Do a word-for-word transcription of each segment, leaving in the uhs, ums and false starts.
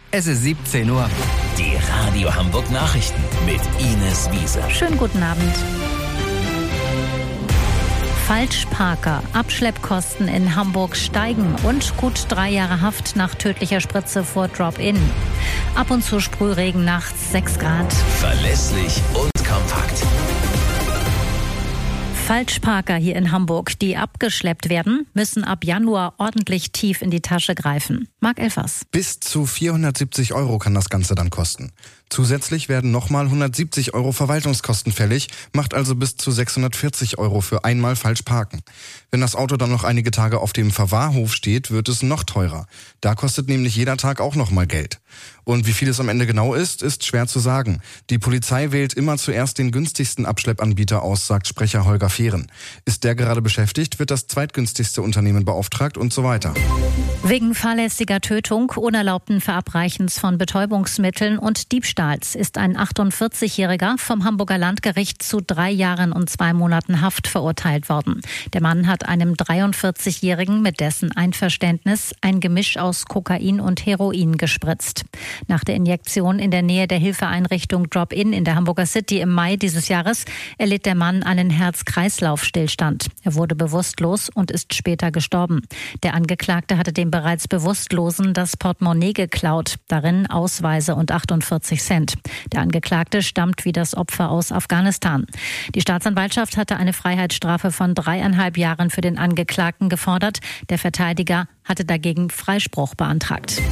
Es ist siebzehn Uhr. Die Radio Hamburg Nachrichten mit Ines Wiese. Schönen guten Abend. Falschparker, Abschleppkosten in Hamburg steigen und gut drei Jahre Haft nach tödlicher Spritze vor Drop-In. Ab und zu Sprühregen nachts, sechs Grad. Verlässlich und kompakt. Falschparker hier in Hamburg, die abgeschleppt werden, müssen ab Januar ordentlich tief in die Tasche greifen. Marc Elfers. Bis zu vierhundertsiebzig Euro kann das Ganze dann kosten. Zusätzlich werden nochmal hundertsiebzig Euro Verwaltungskosten fällig, macht also bis zu sechshundertvierzig Euro für einmal falsch parken. Wenn das Auto dann noch einige Tage auf dem Verwahrhof steht, wird es noch teurer. Da kostet nämlich jeder Tag auch nochmal Geld. Und wie viel es am Ende genau ist, ist schwer zu sagen. Die Polizei wählt immer zuerst den günstigsten Abschleppanbieter aus, sagt Sprecher Holger Fehren. Ist der gerade beschäftigt, wird das zweitgünstigste Unternehmen beauftragt und so weiter. Wegen fahrlässiger Tötung, unerlaubten Verabreichens von Betäubungsmitteln und Diebstahls ist ein achtundvierzigjähriger vom Hamburger Landgericht zu drei Jahren und zwei Monaten Haft verurteilt worden. Der Mann hat einem dreiundvierzigjährigen mit dessen Einverständnis ein Gemisch aus Kokain und Heroin gespritzt. Nach der Injektion in der Nähe der Hilfeeinrichtung Drop-In in der Hamburger City im Mai dieses Jahres erlitt der Mann einen Herz-Kreislauf-Stillstand. Er wurde bewusstlos und ist später gestorben. Der Angeklagte hatte dem bereits Bewusstlosen das Portemonnaie geklaut, darin Ausweise und achtundvierzig Cent. Der Angeklagte stammt wie das Opfer aus Afghanistan. Die Staatsanwaltschaft hatte eine Freiheitsstrafe von dreieinhalb Jahren für den Angeklagten gefordert. Der Verteidiger hatte dagegen Freispruch beantragt.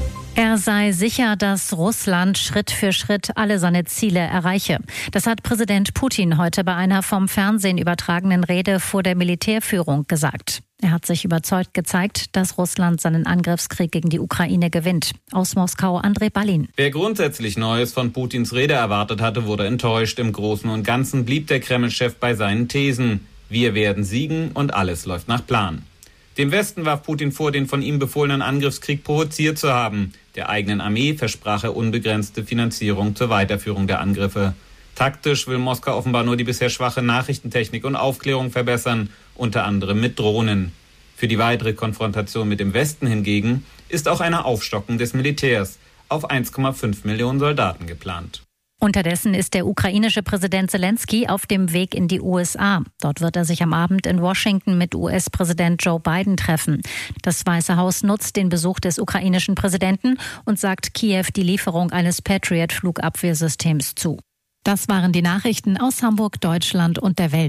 Er sei sicher, dass Russland Schritt für Schritt alle seine Ziele erreiche. Das hat Präsident Putin heute bei einer vom Fernsehen übertragenen Rede vor der Militärführung gesagt. Er hat sich überzeugt gezeigt, dass Russland seinen Angriffskrieg gegen die Ukraine gewinnt. Aus Moskau Andrei Balin. Wer grundsätzlich Neues von Putins Rede erwartet hatte, wurde enttäuscht. Im Großen und Ganzen blieb der Kreml-Chef bei seinen Thesen. Wir werden siegen und alles läuft nach Plan. Dem Westen warf Putin vor, den von ihm befohlenen Angriffskrieg provoziert zu haben. Der eigenen Armee versprach er unbegrenzte Finanzierung zur Weiterführung der Angriffe. Taktisch will Moskau offenbar nur die bisher schwache Nachrichtentechnik und Aufklärung verbessern, unter anderem mit Drohnen. Für die weitere Konfrontation mit dem Westen hingegen ist auch eine Aufstockung des Militärs auf eins Komma fünf Millionen Soldaten geplant. Unterdessen ist der ukrainische Präsident Zelensky auf dem Weg in die U S A. Dort wird er sich am Abend in Washington mit U S-Präsident Joe Biden treffen. Das Weiße Haus nutzt den Besuch des ukrainischen Präsidenten und sagt Kiew die Lieferung eines Patriot-Flugabwehrsystems zu. Das waren die Nachrichten aus Hamburg, Deutschland und der Welt.